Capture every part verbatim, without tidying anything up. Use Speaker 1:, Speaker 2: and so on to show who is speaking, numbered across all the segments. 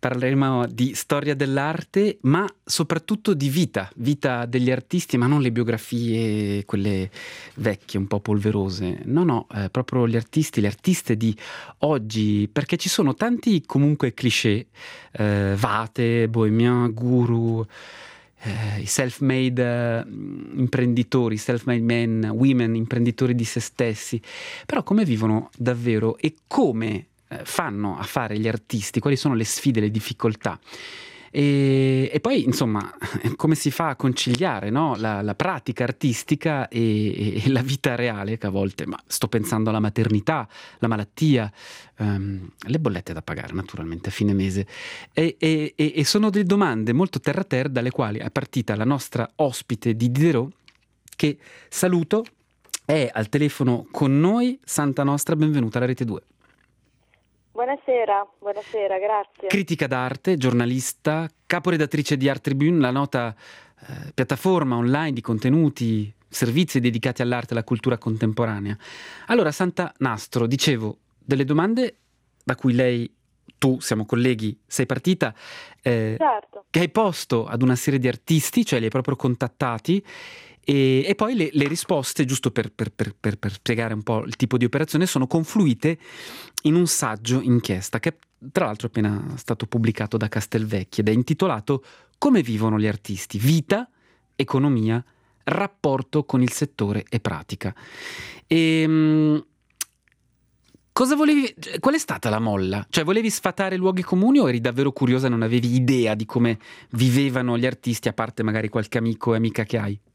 Speaker 1: parleremo di storia dell'arte, ma soprattutto di vita, vita degli artisti, ma non le biografie, quelle vecchie, un po' polverose. No, no, eh, proprio gli artisti, le artiste di oggi, perché ci sono tanti comunque cliché, eh, Vate, Bohemian, Guru, eh, i self-made eh, imprenditori, self-made men, women, imprenditori di se stessi. Però come vivono davvero e come eh, fanno a fare gli artisti? Quali sono le sfide, le difficoltà? E, e poi, insomma, come si fa a conciliare, no? la, la pratica artistica e, e la vita reale, che a volte, ma sto pensando alla maternità, la malattia, ehm, le bollette da pagare naturalmente a fine mese. E, e- e- e sono delle domande molto terra a terra dalle quali è partita la nostra ospite di Diderot, che saluto, è al telefono con noi. Santa Nostra, benvenuta alla Rete due.
Speaker 2: Buonasera, buonasera, grazie.
Speaker 1: Critica d'arte, giornalista, caporedattrice di Art Tribune, la nota eh, piattaforma online di contenuti, servizi dedicati all'arte e alla cultura contemporanea. Allora, Santa Nastro, dicevo, delle domande da cui lei, tu, siamo colleghi, sei partita, eh,
Speaker 2: Certo.
Speaker 1: che hai posto ad una serie di artisti, cioè li hai proprio contattati, e, e poi le, le risposte, giusto per, per, per, per, per spiegare un po' il tipo di operazione, sono confluite in un saggio inchiesta che tra l'altro è appena stato pubblicato da Castelvecchi ed è intitolato Come vivono gli artisti? Vita, economia, rapporto con il settore e pratica. E, mh, cosa volevi, cioè, qual è stata la molla? Cioè, volevi sfatare luoghi comuni o eri davvero curiosa e non avevi idea di come vivevano gli artisti, a parte magari qualche amico e amica che hai?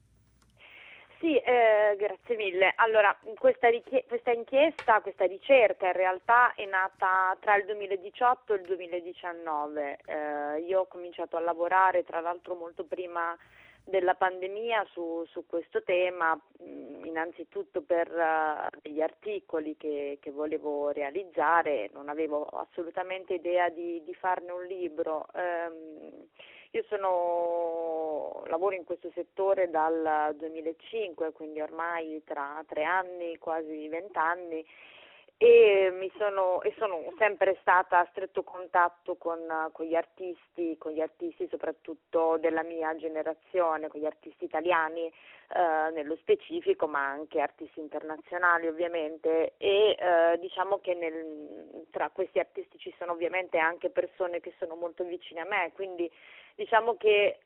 Speaker 2: Sì, eh, grazie mille. Allora, questa, richie- questa inchiesta, questa ricerca in realtà è nata tra il duemiladiciotto e il duemiladiciannove. Eh, io ho cominciato a lavorare, tra l'altro molto prima della pandemia, su, su questo tema, mh, innanzitutto per uh, degli articoli che, che volevo realizzare. Non avevo assolutamente idea di, di farne un libro. Ehm, Io sono, lavoro in questo settore dal duemilacinque, quindi ormai tra tre anni, quasi vent'anni, e mi sono, e sono sempre stata a stretto contatto con, con gli artisti, con gli artisti soprattutto della mia generazione, con gli artisti italiani eh, nello specifico, ma anche artisti internazionali ovviamente, e eh, diciamo che nel, tra questi artisti ci sono ovviamente anche persone che sono molto vicine a me, quindi diciamo che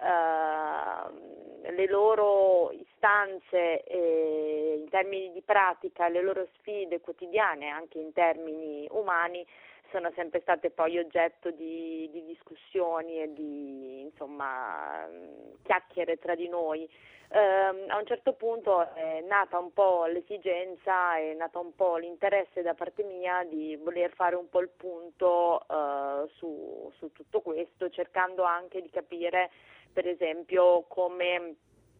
Speaker 2: eh, le loro istanze eh, in termini di pratica, le loro sfide quotidiane anche in termini umani sono sempre state poi oggetto di, di discussioni e di insomma chiacchiere tra di noi. Eh, a un certo punto è nata un po' l'esigenza, è nata un po' l'interesse da parte mia di voler fare un po' il punto eh, su, su tutto questo, cercando anche di capire per esempio come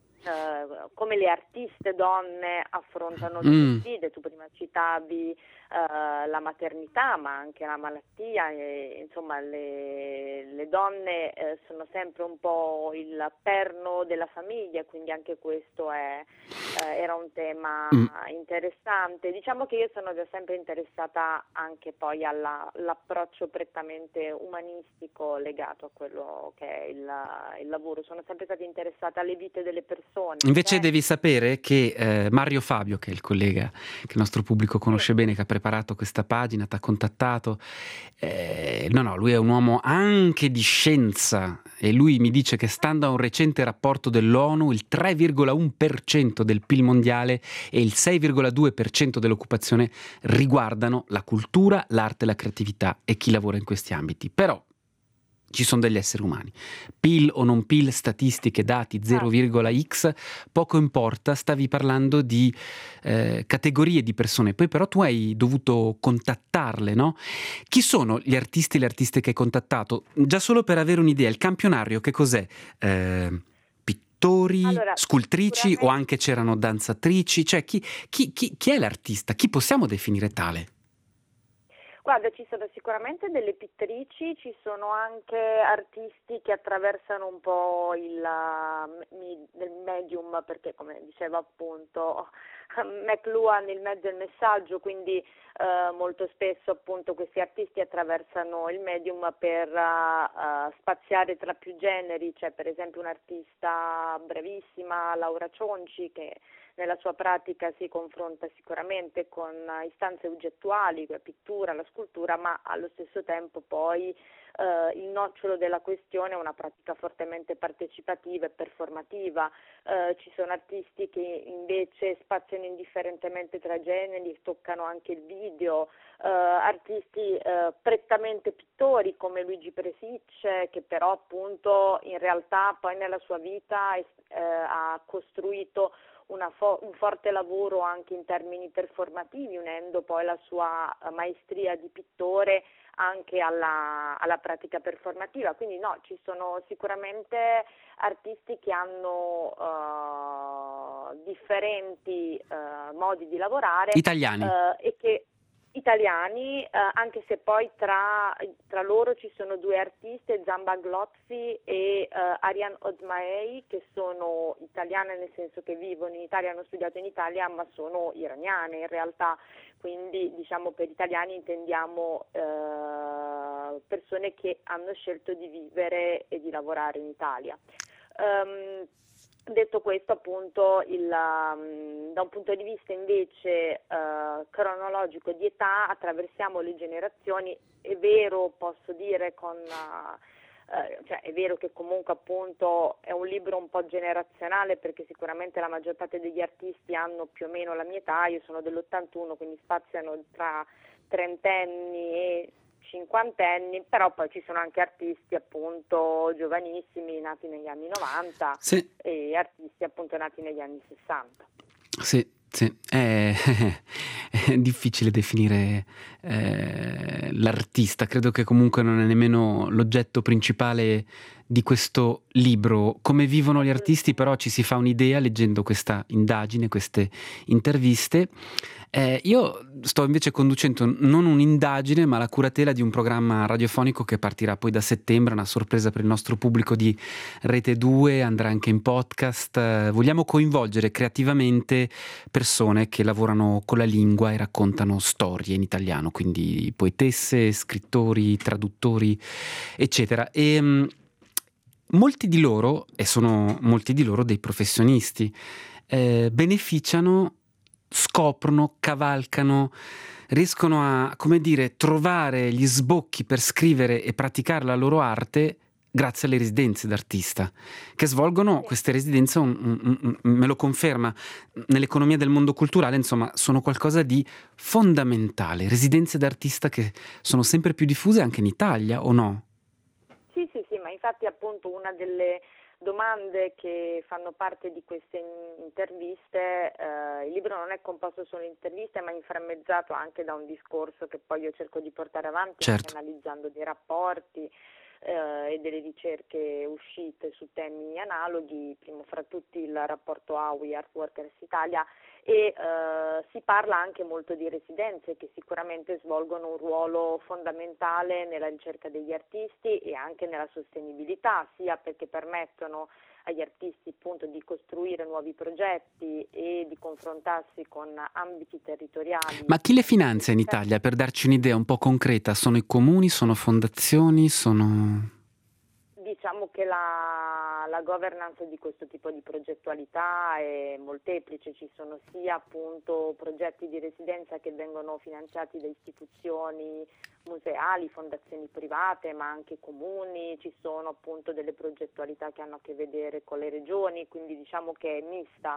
Speaker 2: Uh, come le artiste donne affrontano delle
Speaker 1: Mm.
Speaker 2: sfide. Tu prima citavi uh, la maternità, ma anche la malattia, e, insomma le, le donne uh, sono sempre un po' il perno della famiglia, quindi anche questo è, uh, era un tema
Speaker 1: Mm.
Speaker 2: interessante. Diciamo che io sono da sempre interessata anche poi alla, all'approccio prettamente umanistico legato a quello che è il, il lavoro. Sono sempre stata interessata alle vite delle persone.
Speaker 1: Invece
Speaker 2: Eh,
Speaker 1: devi sapere che eh, Mario Fabio, che è il collega che il nostro pubblico
Speaker 2: sì.
Speaker 1: conosce bene, che ha preparato questa pagina, ti ha contattato, eh, no no, lui è un uomo anche di scienza e lui mi dice che stando a un recente rapporto dell'ONU il tre virgola uno per cento del P I L mondiale e il sei virgola due per cento dell'occupazione riguardano la cultura, l'arte, la creatività e chi lavora in questi ambiti. Però ci sono degli esseri umani. P I L o non P I L, statistiche, dati, zero virgola X, poco importa, stavi parlando di eh, categorie di persone, poi però tu hai dovuto contattarle, no? Chi sono gli artisti e le artiste che hai contattato? Già solo per avere un'idea, il campionario che cos'è? Eh, pittori,
Speaker 2: Allora,
Speaker 1: scultrici o
Speaker 2: sicuramente.
Speaker 1: anche c'erano danzatrici? Cioè chi, chi, chi, chi è l'artista? Chi possiamo definire tale?
Speaker 2: Guarda, ci sono sicuramente delle pittrici, ci sono anche artisti che attraversano un po' il, uh, mi- il medium, perché come dicevo appunto McLuhan, il mezzo e il messaggio, quindi eh, molto spesso appunto questi artisti attraversano il medium per uh, spaziare tra più generi. C'è per esempio un'artista bravissima, Laura Cionci, che nella sua pratica si confronta sicuramente con istanze oggettuali, la pittura, la scultura, ma allo stesso tempo poi Uh, il nocciolo della questione è una pratica fortemente partecipativa e performativa. Uh, ci sono artisti che invece spaziano indifferentemente tra generi, toccano anche il video, uh, artisti uh, prettamente pittori come Luigi Presicce, che però appunto in realtà poi nella sua vita è, uh, ha costruito Una fo- un forte lavoro anche in termini performativi, unendo poi la sua maestria di pittore anche alla, alla pratica performativa. Quindi no, ci sono sicuramente artisti che hanno uh, differenti uh, modi di lavorare
Speaker 1: Italiani.
Speaker 2: uh, e che italiani, eh, anche se poi tra, tra loro ci sono due artiste, Zamba Glozzi e eh, Ariane Ozmaei, che sono italiane nel senso che vivono in Italia, hanno studiato in Italia, ma sono iraniane in realtà, quindi diciamo per italiani intendiamo eh, persone che hanno scelto di vivere e di lavorare in Italia. Um, Detto questo, appunto, il, um, da un punto di vista invece uh, cronologico di età, attraversiamo le generazioni. È vero, posso dire con uh, uh, cioè è vero che comunque appunto è un libro un po' generazionale, perché sicuramente la maggior parte degli artisti hanno più o meno la mia età. Io sono dell'ottantuno, quindi spaziano tra trentenni e cinquantenni, però poi ci sono anche artisti appunto giovanissimi nati negli anni novanta,
Speaker 1: sì.
Speaker 2: E artisti appunto nati negli anni sessanta.
Speaker 1: Sì, sì, è, è difficile definire eh, l'artista, credo che comunque non è nemmeno l'oggetto principale di questo libro. Come vivono gli artisti, però ci si fa un'idea leggendo questa indagine, queste interviste. Eh, io sto invece conducendo non un'indagine, ma la curatela di un programma radiofonico che partirà poi da settembre, una sorpresa per il nostro pubblico di Rete due, andrà anche in podcast. Eh, vogliamo coinvolgere creativamente persone che lavorano con la lingua e raccontano storie in italiano, quindi poetesse, scrittori, traduttori, eccetera. E mh, molti di loro, e sono molti di loro dei professionisti, eh, beneficiano, scoprono, cavalcano, riescono a, come dire, trovare gli sbocchi per scrivere e praticare la loro arte grazie alle residenze d'artista, che svolgono queste residenze, un, un, un, me lo conferma, nell'economia del mondo culturale, insomma, sono qualcosa di fondamentale. Residenze d'artista che sono sempre più diffuse anche in Italia, o no?
Speaker 2: Sì, sì, sì, ma infatti appunto una delle domande che fanno parte di queste interviste, eh, il libro non è composto solo di interviste, ma inframmezzato anche da un discorso che poi io cerco di portare avanti,
Speaker 1: certo,
Speaker 2: anche analizzando dei rapporti eh, e delle ricerche uscite su temi analoghi, primo fra tutti il rapporto A U I Art Workers Italia, e eh, si parla anche molto di residenze che sicuramente svolgono un ruolo fondamentale nella ricerca degli artisti e anche nella sostenibilità, sia perché permettono agli artisti appunto di costruire nuovi progetti e di confrontarsi con ambiti territoriali.
Speaker 1: Ma chi le finanzia in Italia, per darci un'idea un po' concreta? Sono i comuni, sono fondazioni, sono...
Speaker 2: Diciamo che la, la governance di questo tipo di progettualità è molteplice, ci sono sia appunto progetti di residenza che vengono finanziati da istituzioni museali, fondazioni private, ma anche comuni, ci sono appunto delle progettualità che hanno a che vedere con le regioni, quindi diciamo che è mista.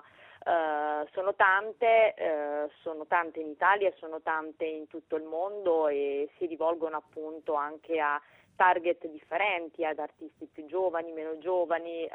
Speaker 2: Uh, sono tante, uh, sono tante in Italia, sono tante in tutto il mondo e si rivolgono appunto anche a target differenti, ad artisti più giovani, meno giovani, uh,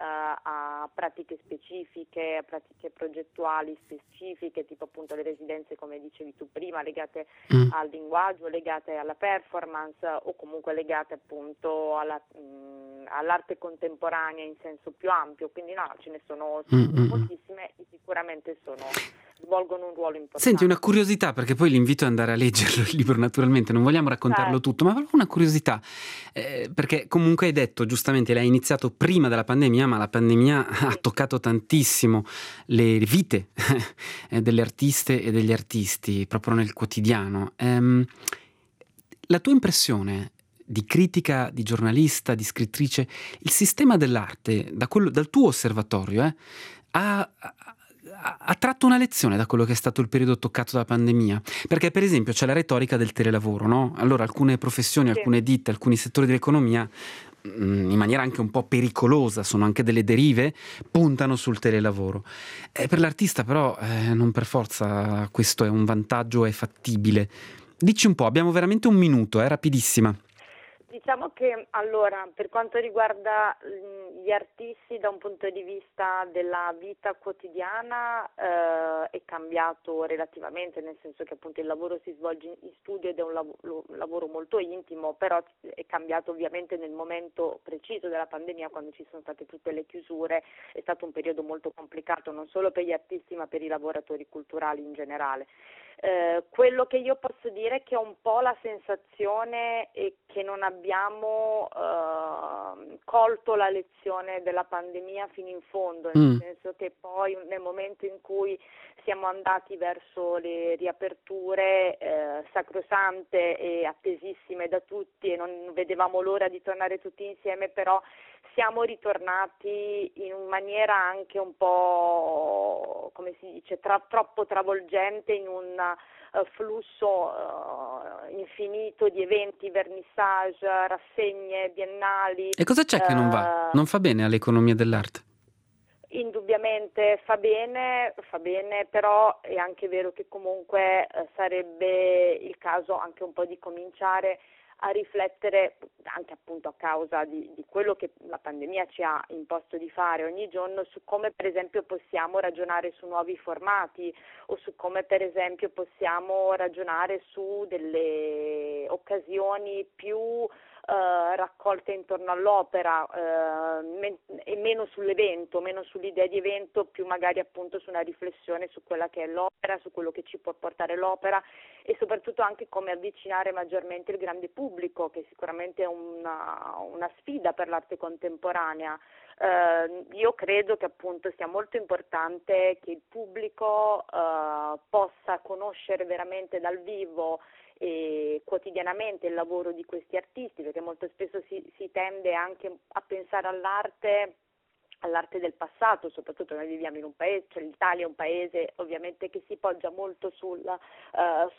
Speaker 2: a pratiche specifiche, a pratiche progettuali specifiche, tipo appunto le residenze, come dicevi tu prima, legate mm. al linguaggio, legate alla performance o comunque legate appunto alla, mh, all'arte contemporanea in senso più ampio. Quindi no, ce ne sono
Speaker 1: Mm-mm.
Speaker 2: moltissime e sicuramente sono svolgono un ruolo importante.
Speaker 1: Senti, una curiosità, perché poi l'invito è andare a leggerlo il libro, naturalmente, non vogliamo raccontarlo
Speaker 2: Certo.
Speaker 1: tutto, ma proprio una curiosità, eh, perché comunque hai detto, giustamente, l'hai iniziato prima della pandemia, ma la pandemia ha
Speaker 2: Sì.
Speaker 1: toccato tantissimo le vite eh, delle artiste e degli artisti, proprio nel quotidiano. Ehm, la tua impressione di critica, di giornalista, di scrittrice, il sistema dell'arte, da quello, dal tuo osservatorio, eh, ha, ha- ha tratto una lezione da quello che è stato il periodo toccato dalla pandemia? Perché, per esempio, c'è la retorica del telelavoro, no? Allora, alcune professioni,
Speaker 2: Sì.
Speaker 1: alcune ditte, alcuni settori dell'economia, mh, in maniera anche un po' pericolosa, sono anche delle derive, puntano sul telelavoro. E per l'artista, però, eh, non per forza questo è un vantaggio, è fattibile. Dici un po', abbiamo veramente un minuto, è rapidissima.
Speaker 2: Diciamo che allora, per quanto riguarda mh, gli artisti da un punto di vista della vita quotidiana eh, è cambiato relativamente, nel senso che appunto il lavoro si svolge in in studio ed è un lavoro, un lavoro molto intimo, però è cambiato ovviamente nel momento preciso della pandemia, quando ci sono state tutte le chiusure. È stato un periodo molto complicato non solo per gli artisti ma per i lavoratori culturali in generale. Eh, quello che io posso dire è che ho un po' la sensazione è che non abbiamo eh, colto la lezione della pandemia fino in fondo, nel
Speaker 1: Mm.
Speaker 2: senso che poi nel momento in cui siamo andati verso le riaperture eh, sacrosante e attesissime da tutti e non vedevamo l'ora di tornare tutti insieme, però siamo ritornati in maniera anche un po', come si dice, tra, troppo travolgente in un uh, flusso uh, infinito di eventi, vernissage, rassegne biennali.
Speaker 1: E cosa c'è che non va?
Speaker 2: uh,
Speaker 1: Non fa bene all'economia dell'arte?
Speaker 2: Indubbiamente fa bene, fa bene, però è anche vero che comunque eh, sarebbe il caso anche un po' di cominciare a riflettere, anche appunto a causa di, di quello che la pandemia ci ha imposto di fare ogni giorno, su come per esempio possiamo ragionare su nuovi formati o su come per esempio possiamo ragionare su delle occasioni più Uh, raccolte intorno all'opera uh, men- e meno sull'evento, meno sull'idea di evento, più magari appunto su una riflessione su quella che è l'opera, su quello che ci può portare l'opera e soprattutto anche come avvicinare maggiormente il grande pubblico, che sicuramente è una, una sfida per l'arte contemporanea. Uh, io credo che appunto sia molto importante che il pubblico uh, possa conoscere veramente dal vivo e quotidianamente il lavoro di questi artisti, perché molto spesso si, si tende anche a pensare all'arte all'arte del passato, soprattutto noi viviamo in un paese, cioè l'Italia è un paese ovviamente che si poggia molto sulla, uh,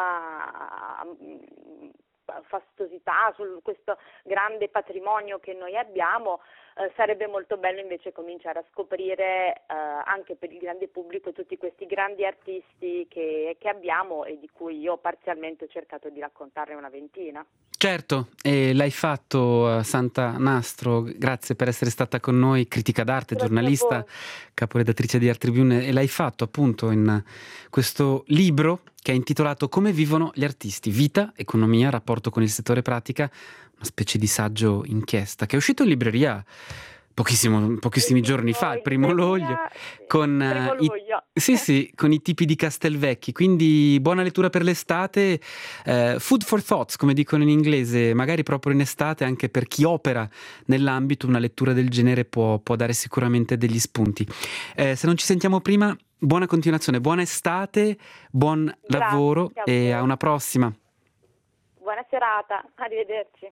Speaker 2: sulla um, fastosità, su questo grande patrimonio che noi abbiamo. Eh, sarebbe molto bello invece cominciare a scoprire eh, anche per il grande pubblico tutti questi grandi artisti che, che abbiamo e di cui io parzialmente ho cercato di raccontarne una ventina.
Speaker 1: Certo, e l'hai fatto, eh, Santa Nastro, grazie per essere stata con noi, critica d'arte,
Speaker 2: Grazie a
Speaker 1: giornalista,
Speaker 2: voi.
Speaker 1: caporedattrice di Art Tribune, e l'hai fatto appunto in questo libro che è intitolato Come vivono gli artisti, vita, economia, rapporto con il settore pratica, una specie di saggio inchiesta, che è uscito in libreria pochissimo, pochissimi giorni fa, il primo luglio, con
Speaker 2: Primo
Speaker 1: eh, i,
Speaker 2: luglio.
Speaker 1: sì, sì, con i tipi di Castelvecchi, quindi buona lettura per l'estate, eh, food for thoughts, come dicono in inglese, magari proprio in estate, anche per chi opera nell'ambito, una lettura del genere può, può dare sicuramente degli spunti. Eh, se non ci sentiamo prima, buona continuazione, buona estate, buon
Speaker 2: Grazie
Speaker 1: lavoro
Speaker 2: a
Speaker 1: e a
Speaker 2: voi.
Speaker 1: una prossima.
Speaker 2: Buona serata, arrivederci.